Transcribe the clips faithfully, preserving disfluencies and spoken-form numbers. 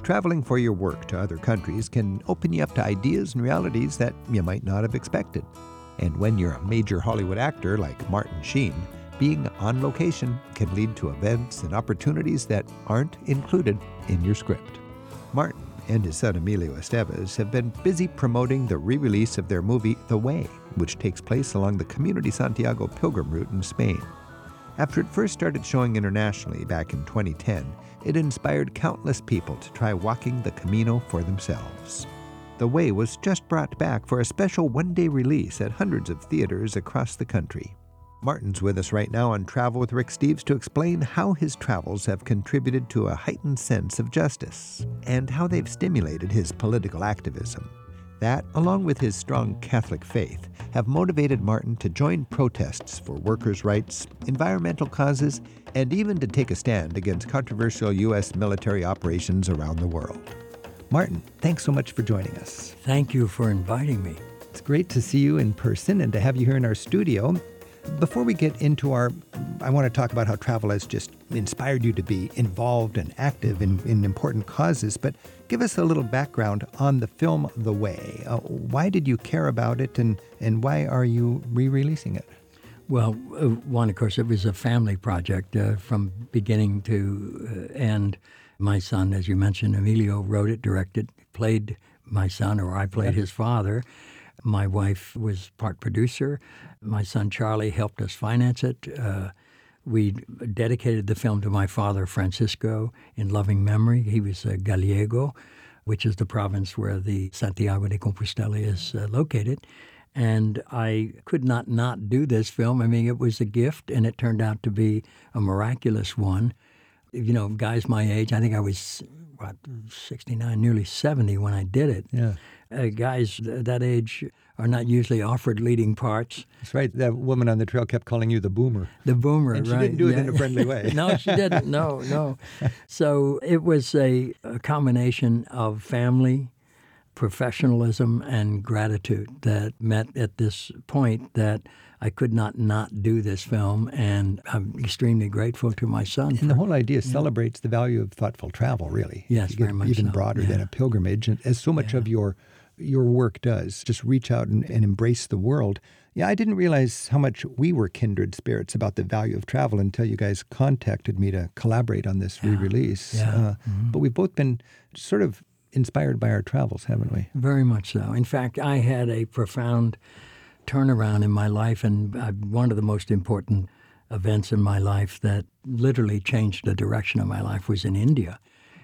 Traveling for your work to other countries can open you up to ideas and realities that you might not have expected. And when you're a major Hollywood actor like Martin Sheen, being on location can lead to events and opportunities that aren't included in your script. Martin and his son Emilio Estevez have been busy promoting the re-release of their movie The Way, which takes place along the Community Santiago pilgrim route in Spain. After it first started showing internationally back in twenty ten, it inspired countless people to try walking the Camino for themselves. The Way was just brought back for a special one-day release at hundreds of theaters across the country. Martin's with us right now on Travel with Rick Steves to explain how his travels have contributed to a heightened sense of justice and how they've stimulated his political activism. That, along with his strong Catholic faith, have motivated Martin to join protests for workers' rights, environmental causes, and even to take a stand against controversial U S military operations around the world. Martin, thanks so much for joining us. Thank you for inviting me. It's great to see you in person and to have you here in our studio. Before we get into our, I want to talk about how travel has just inspired you to be involved and active in, in important causes, but give us a little background on the film The Way. Uh, why did you care about it, and, and why are you re-releasing it? Well, uh, one, of course, it was a family project uh, from beginning to uh, end. My son, as you mentioned, Emilio, wrote it, directed, played my son, or I played yeah. his father. My wife was part producer. My son Charlie helped us finance it. Uh, we dedicated the film to my father, Francisco, in loving memory. He was a Gallego, which is the province where the Santiago de Compostela is uh, located. And I could not not do this film. I mean, it was a gift, and it turned out to be a miraculous one. You know, guys my age, I think I was, what, sixty-nine, nearly seventy when I did it. Yeah. Uh, guys that age are not usually offered leading parts. That's right. That woman on the trail kept calling you the boomer. The boomer, and she right. didn't do yeah. it in a friendly way. No, she didn't. No, no. So it was a, a combination of family, professionalism, and gratitude that met at this point that I could not not do this film, and I'm extremely grateful to my son. And for, the whole idea yeah. celebrates the value of thoughtful travel, really. Yes, you very get much even so. broader yeah. than a pilgrimage, and as so much yeah. of your your work does, just reach out and, and embrace the world. Yeah, I didn't realize how much we were kindred spirits about the value of travel until you guys contacted me to collaborate on this yeah. re-release. Yeah. Uh, mm-hmm. But we've both been sort of inspired by our travels, haven't we? Very much so. In fact, I had a profound turnaround in my life, and uh, one of the most important events in my life that literally changed the direction of my life was in India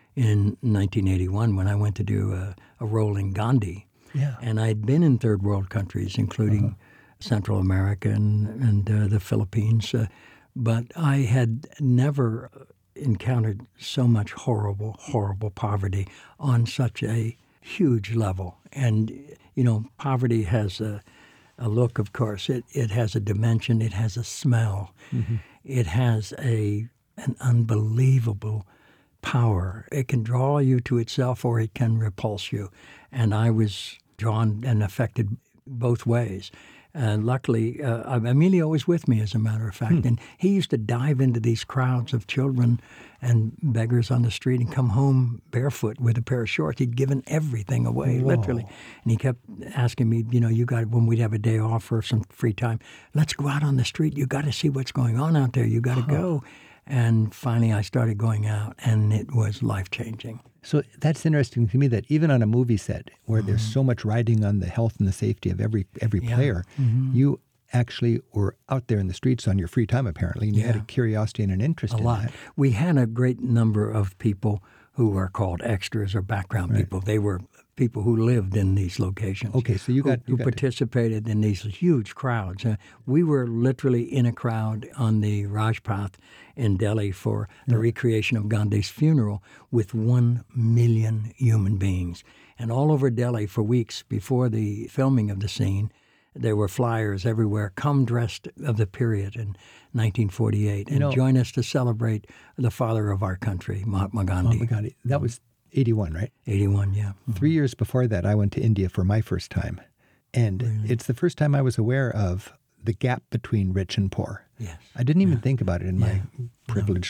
in nineteen eighty-one when I went to do a, a role in Gandhi. Yeah. And I'd been in third world countries, including uh-huh. Central America and, and uh, the Philippines, uh, but I had never encountered so much horrible, horrible poverty on such a huge level. And, you know, poverty has a, a look, of course. It it has a dimension. It has a smell. Mm-hmm. It has a an unbelievable power. It can draw you to itself or it can repulse you. And I was drawn and affected both ways. And luckily, uh, Emilio was with me, as a matter of fact. Hmm. And he used to dive into these crowds of children and beggars on the street and come home barefoot with a pair of shorts. He'd given everything away, Whoa. literally. And he kept asking me, you know, you got when we'd have a day off or some free time, let's go out on the street. You got to see what's going on out there. You got to huh. go. And finally, I started going out, and it was life-changing. So that's interesting to me that even on a movie set where mm-hmm. there's so much riding on the health and the safety of every every yeah. player, mm-hmm. you actually were out there in the streets on your free time, apparently, and you yeah. had a curiosity and an interest a in lot. that. We had a great number of people who are called extras or background right. people. They were people who lived in these locations. Okay, so you got who, you who got participated to... in these huge crowds. Uh, we were literally in a crowd on the Rajpath in Delhi for the yeah. recreation of Gandhi's funeral with one million human beings. And all over Delhi for weeks before the filming of the scene, there were flyers everywhere, come dressed of the period in nineteen forty-eight, and you know, join us to celebrate the father of our country, Mahatma Gandhi. Mahatma Gandhi. That was eighty-one, right? eighty-one, yeah. Mm-hmm. Three years before that, I went to India for my first time. And really? It's the first time I was aware of the gap between rich and poor. Yes. I didn't even yeah. think about it in yeah. my privileged no. little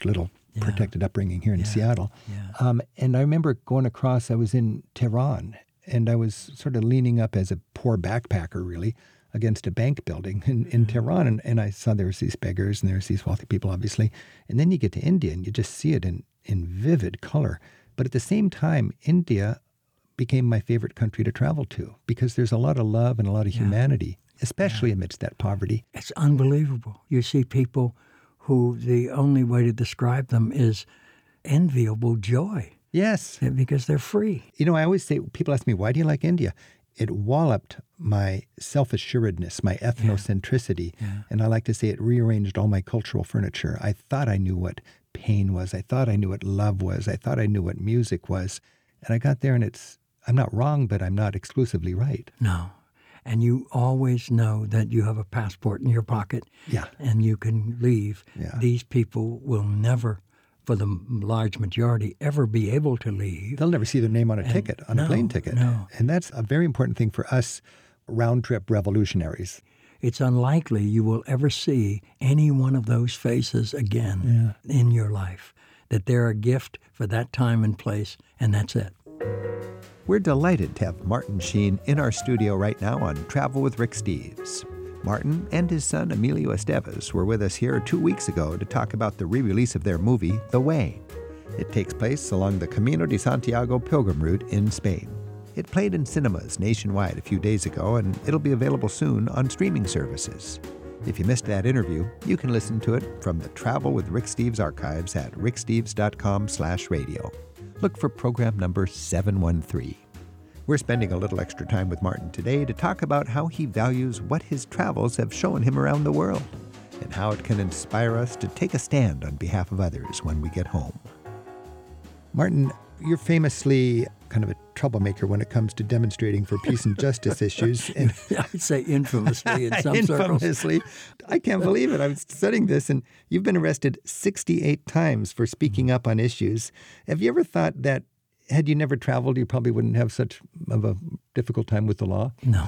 Yeah. protected upbringing here in Yeah. Seattle. Yeah. Um, and I remember going across, I was in Tehran, and I was sort of leaning up as a poor backpacker, really, against a bank building in, in Tehran. And, and I saw there was these beggars and there was these wealthy people, obviously. And then you get to India and you just see it in, in vivid color. But at the same time, India became my favorite country to travel to because there's a lot of love and a lot of Yeah. humanity, especially yeah. amidst that poverty. It's unbelievable. You see people who the only way to describe them is enviable joy. Yes. Because they're free. You know, I always say, people ask me, why do you like India? It walloped my self-assuredness, my ethnocentricity. Yeah. Yeah. And I like to say it rearranged all my cultural furniture. I thought I knew what pain was. I thought I knew what love was. I thought I knew what music was. And I got there and it's, I'm not wrong, but I'm not exclusively right. No. And you always know that you have a passport in your pocket. Yeah. And you can leave. Yeah. These people will never, for the large majority, ever be able to leave. They'll never see their name on a and ticket, on no, a plane ticket. No. And that's a very important thing for us round-trip revolutionaries. It's unlikely you will ever see any one of those faces again yeah. in your life, that they're a gift for that time and place, and that's it. We're delighted to have Martin Sheen in our studio right now on Travel with Rick Steves. Martin and his son Emilio Estevez were with us here two weeks ago to talk about the re-release of their movie, The Way. It takes place along the Camino de Santiago pilgrim route in Spain. It played in cinemas nationwide a few days ago, and it'll be available soon on streaming services. If you missed that interview, you can listen to it from the Travel with Rick Steves archives at ricksteves.com slash radio. Look for program number seven one three. We're spending a little extra time with Martin today to talk about how he values what his travels have shown him around the world and how it can inspire us to take a stand on behalf of others when we get home. Martin, you're famously kind of a troublemaker when it comes to demonstrating for peace and justice issues. And I'd say infamously in some infamously. circles. I can't believe it. I was studying this, and you've been arrested sixty-eight times for speaking up on issues. Have you ever thought that had you never traveled, you probably wouldn't have such of a difficult time with the law? No.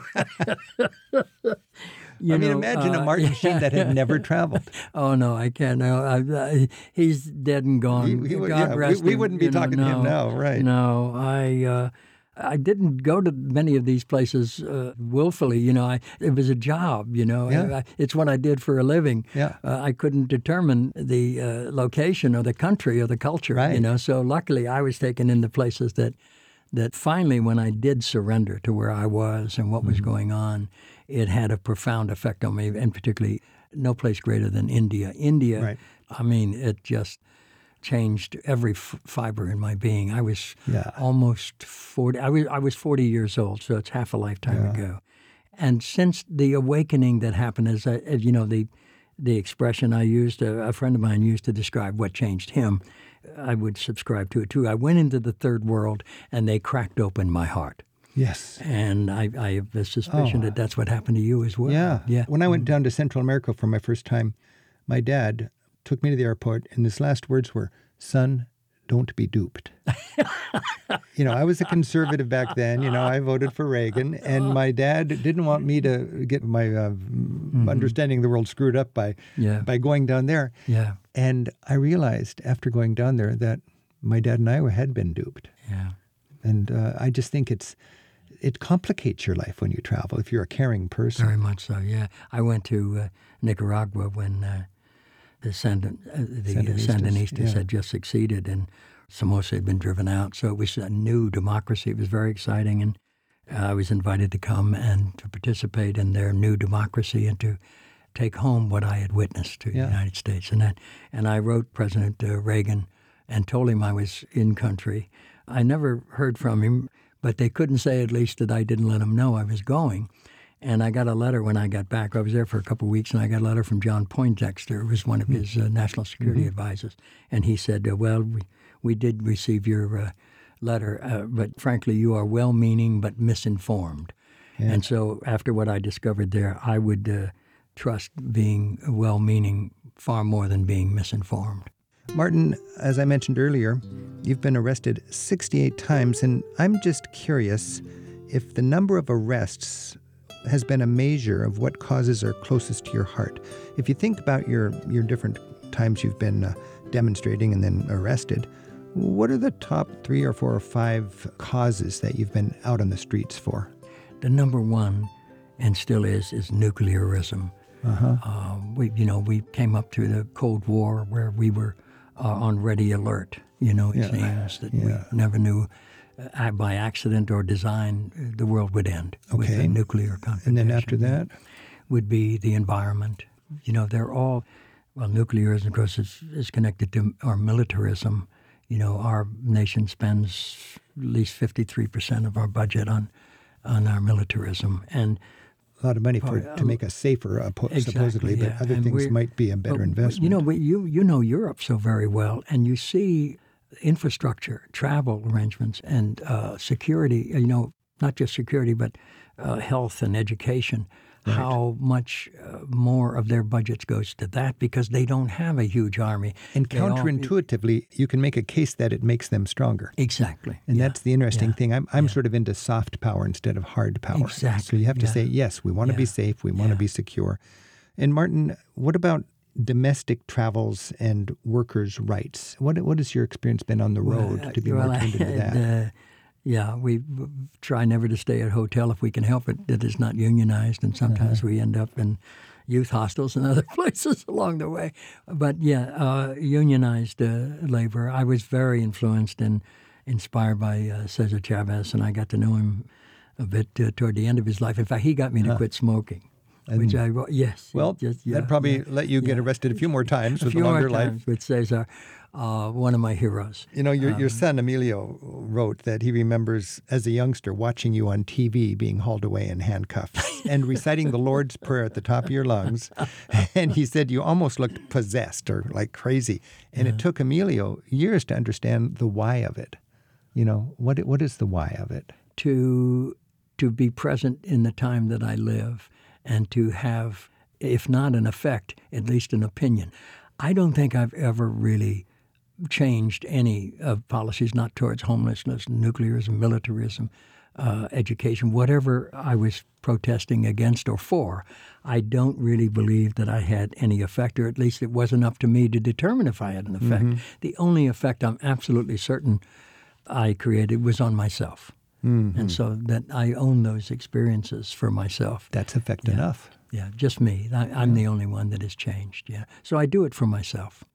You I mean, know, imagine uh, a Martin yeah. Sheen that had never traveled. Oh, no, I can't. No, I, I, he's dead and gone. He, he would, God yeah, rest we, we him, wouldn't be you know, talking no, to him now, right? No, I uh, I didn't go to many of these places uh, willfully. You know, I, it was a job, you know. Yeah. I, it's what I did for a living. Yeah. Uh, I couldn't determine the uh, location or the country or the culture, right. you know. So luckily I was taken into places that that finally, when I did surrender to where I was and what was mm-hmm. going on, it had a profound effect on me, and particularly no place greater than India. India, right. I mean, it just changed every f- fiber in my being. I was yeah. almost forty. I was I was forty years old, so it's half a lifetime yeah. ago. And since the awakening that happened, as, I, as you know, the the expression I used, a, a friend of mine used to describe what changed him, I would subscribe to it too. I went into the third world, and they cracked open my heart. Yes. And I, I have a suspicion oh. that that's what happened to you as well. Yeah. yeah. When I went down to Central America for my first time, my dad took me to the airport, and his last words were, "Son, don't be duped." You know, I was a conservative back then. You know, I voted for Reagan, and my dad didn't want me to get my uh, mm-hmm. understanding of the world screwed up by yeah. by going down there. Yeah. And I realized after going down there that my dad and I had been duped. Yeah. And uh, I just think it's it complicates your life when you travel if you're a caring person. Very much so. Yeah. I went to uh, Nicaragua when uh, the Sandin- uh, the Sandinistas, Sandinistas yeah. had just succeeded, and Somoza had been driven out. So it was a new democracy. It was very exciting, and uh, I was invited to come and to participate in their new democracy and to take home what I had witnessed to yeah. the United States. And that, and I wrote President uh, Reagan and told him I was in country. I never heard from him, but they couldn't say at least that I didn't let him know I was going. And I got a letter when I got back. I was there for a couple of weeks, and I got a letter from John Poindexter, who was one of his uh, national security mm-hmm. advisors. And he said, uh, well, we, we did receive your uh, letter, uh, but frankly, you are well-meaning but misinformed. Yeah. And so after what I discovered there, I would uh, trust being well-meaning far more than being misinformed. Martin, as I mentioned earlier, you've been arrested sixty-eight times, and I'm just curious if the number of arrests has been a measure of what causes are closest to your heart. If you think about your, your different times you've been uh, demonstrating and then arrested. What are the top three or four or five causes that you've been out on the streets for? The number one, and still is, is nuclearism. Uh-huh. Uh, we, you know, we came up through the Cold War where we were uh, on ready alert. You know, it Yeah. seems that Yeah. we never knew uh, by accident or design uh, the world would end with Okay. a nuclear confrontation. And then after that? Would be the environment. You know, they're all, well, nuclearism, of course, is, is connected to our militarism. You know, our nation spends at least fifty-three percent of our budget on on our militarism. And A lot of money for to make us safer, uh, po- Exactly, supposedly, but yeah. other And things we're- might be a better but, investment. You know, we, you you know Europe so very well, and you see infrastructure, travel arrangements, and uh, security. You know, not just security, but uh, health and education. Right. How much uh, more of their budgets goes to that because they don't have a huge army. And They all- counterintuitively, you can make a case that it makes them stronger. Exactly. And yeah. that's the interesting yeah. thing. I'm, I'm yeah. sort of into soft power instead of hard power. Exactly, So you have to yeah. say, yes, we want to be Yeah. safe, we want to Yeah. be secure. And Martin, what about domestic travels and workers' rights? What What has your experience been on the road Well, to be well, more tuned into I- that? uh, yeah, we v- try never to stay at a hotel if we can help it that is not unionized, and sometimes Uh-huh. we end up in youth hostels and other places along the way. But yeah, uh, unionized uh, labor. I was very influenced and inspired by uh, Cesar Chavez, and I got to know him a bit uh, toward the end of his life. In fact, he got me to quit smoking. Which I yes. Well, just, yeah, that'd probably yeah, let you get yeah. arrested a few more times a with few a longer more life. times with Cesar, uh, one of my heroes. You know, your, your Um, son Emilio wrote that he remembers as a youngster watching you on T V being hauled away in handcuffs and reciting the Lord's Prayer at the top of your lungs. And he said you almost looked possessed or like crazy. And it took Emilio years to understand the why of it. You know, what what is the why of it? to to be present in the time that I live and to have, if not an effect, at least an opinion. I don't think I've ever really changed any of policies, not towards homelessness, nuclearism, militarism, uh, education, whatever I was protesting against or for. I don't really believe that I had any effect, or at least it wasn't up to me to determine if I had an effect. Mm-hmm. The only effect I'm absolutely certain I created was on myself. Mm-hmm. And so that I own those experiences for myself. That's effect Yeah. enough. Yeah, just me. I, I'm the only one that has changed. Yeah, so I do it for myself.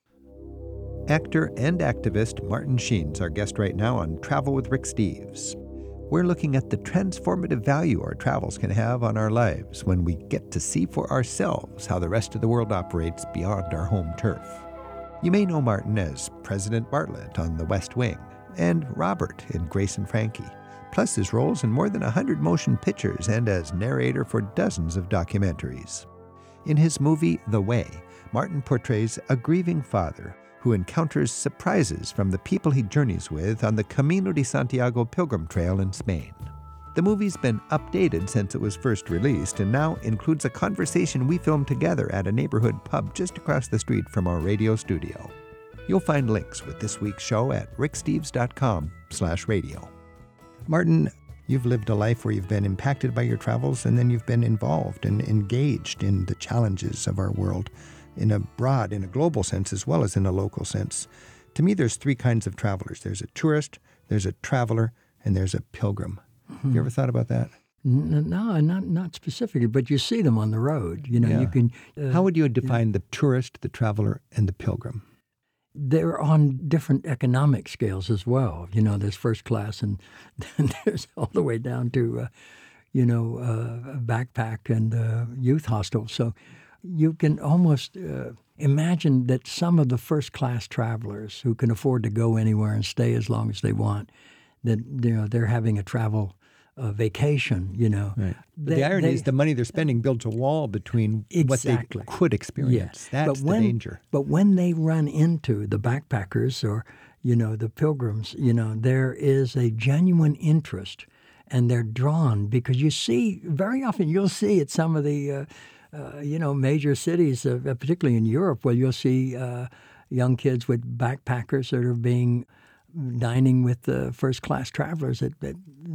Actor and activist Martin Sheen's our guest right now on Travel with Rick Steves. We're looking at the transformative value our travels can have on our lives when we get to see for ourselves how the rest of the world operates beyond our home turf. You may know Martin as President Bartlett on The West Wing and Robert in Grace and Frankie, plus his roles in more than one hundred motion pictures and as narrator for dozens of documentaries. In his movie The Way, Martin portrays a grieving father who encounters surprises from the people he journeys with on the Camino de Santiago pilgrim trail in Spain. The movie's been updated since it was first released and now includes a conversation we filmed together at a neighborhood pub just across the street from our radio studio. You'll find links with this week's show at ricksteves.com slash radio. Martin, you've lived a life where you've been impacted by your travels and then you've been involved and engaged in the challenges of our world in a broad, in a global sense as well as in a local sense. To me, there's three kinds of travelers. There's a tourist, there's a traveler, and there's a pilgrim. Mm-hmm. You ever thought about that? N- No, not not specifically, but you see them on the road. You know, Yeah. you can. Uh, How would you define the tourist, the traveler, and the pilgrim? They're on different economic scales as well. You know, there's first class, and then there's all the way down to, uh, you know, uh, backpack and uh, youth hostel. So you can almost uh, imagine that some of the first class travelers who can afford to go anywhere and stay as long as they want, that you know they're having a travel uh, vacation. You know, Right. But They- the irony they- is the money they're spending builds a wall between Exactly. what they could experience. Yes. That's but when, the danger. But when they run into the backpackers or, you know, the pilgrims, you know, there is a genuine interest and they're drawn because you see, very often you'll see at some of the, uh, uh, you know, major cities, uh, particularly in Europe, where you'll see uh, young kids with backpackers that are being dining with the first-class travelers at, at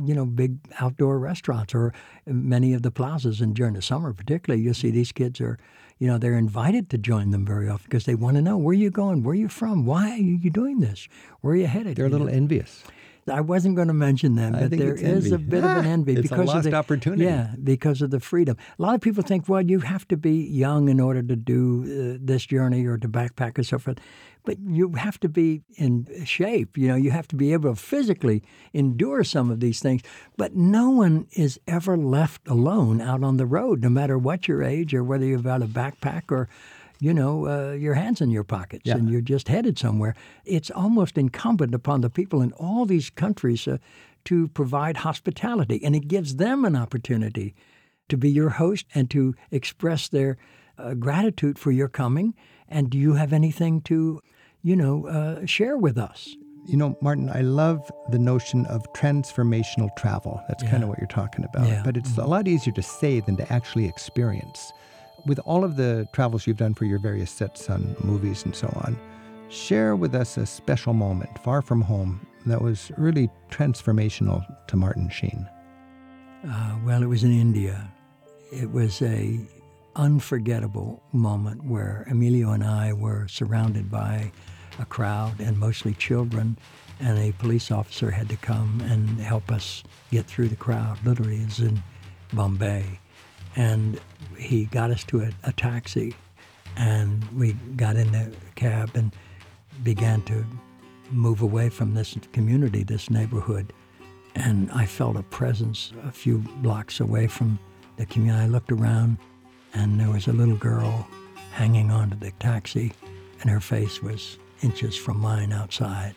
you know, big outdoor restaurants or many of the plazas. And during the summer particularly, you'll see these kids are, you know, they're invited to join them very often because they want to know, where are you going? Where are you from? Why are you doing this? Where are you headed? They're a little know? envious. I wasn't going to mention them, I but think there it's is envy. a bit Ah, of an envy. it's because a lost of the, opportunity. Yeah, because of the freedom. A lot of people think, well, you have to be young in order to do uh, this journey or to backpack and so forth. But you have to be in shape. You know, you have to be able to physically endure some of these things. But no one is ever left alone out on the road, no matter what your age or whether you've got a backpack or, you know, uh, your hands in your pockets Yeah. and you're just headed somewhere. It's almost incumbent upon the people in all these countries uh, to provide hospitality. And it gives them an opportunity to be your host and to express their uh, gratitude for your coming. And do you have anything to, you know, uh, share with us? You know, Martin, I love the notion of transformational travel. That's Yeah. kind of what you're talking about. Yeah. But it's a lot easier to say than to actually experience. With all of the travels you've done for your various sets on movies and so on, share with us a special moment far from home that was really transformational to Martin Sheen. Uh, well, it was in India. It was a unforgettable moment where Emilio and I were surrounded by a crowd and mostly children, and a police officer had to come and help us get through the crowd. Literally, it's in Bombay. And he got us to a, a taxi, and we got in the cab and began to move away from this community, this neighborhood. And I felt a presence a few blocks away from the community. I looked around, and there was a little girl hanging onto the taxi, and her face was inches from mine outside.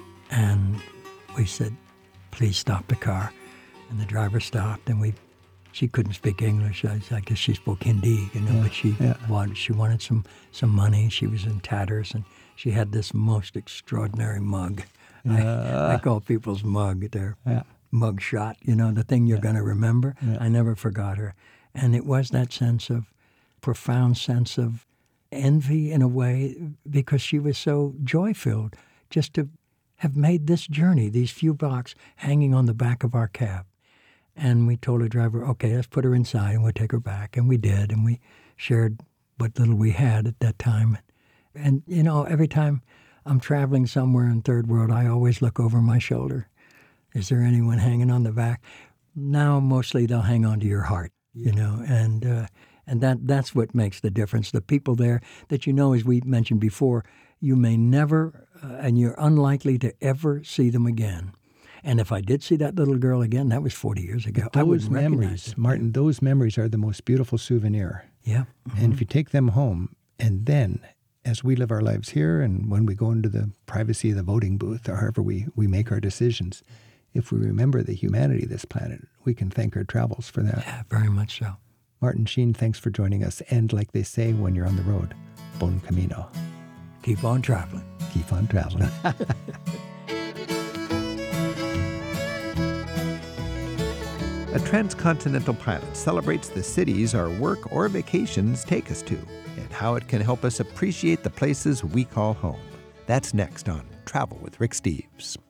And we said, please stop the car. And the driver stopped, and we She couldn't speak English. I, I guess she spoke Hindi, you know, Yeah, but she yeah. wanted she wanted some, some money. She was in tatters, and she had this most extraordinary mug. I, I call people's mug their Yeah. mug shot, you know, the thing you're going to remember. Yeah. I never forgot her. And it was that sense of, profound sense of envy in a way, because she was so joy-filled just to have made this journey, these few blocks hanging on the back of our cab. And we told the driver, okay, let's put her inside and we'll take her back. And we did. And we shared what little we had at that time. And, you know, every time I'm traveling somewhere in third world, I always look over my shoulder. Is there anyone hanging on the back? Now, mostly they'll hang on to your heart, you know, and uh, and that that's what makes the difference. The people there that you know, as we mentioned before, you may never, uh, and you're unlikely to ever see them again. And if I did see that little girl again, that was forty years ago. I Those wouldn't recognize memories, it. Martin, those memories are the most beautiful souvenir. Yeah. And if you take them home, and then as we live our lives here and when we go into the privacy of the voting booth or however we, we make our decisions, if we remember the humanity of this planet, we can thank our travels for that. Yeah, very much so. Martin Sheen, thanks for joining us. And like they say when you're on the road, bon camino. Keep on traveling. Keep on traveling. A transcontinental pilot celebrates the cities our work or vacations take us to and how it can help us appreciate the places we call home. That's next on Travel with Rick Steves.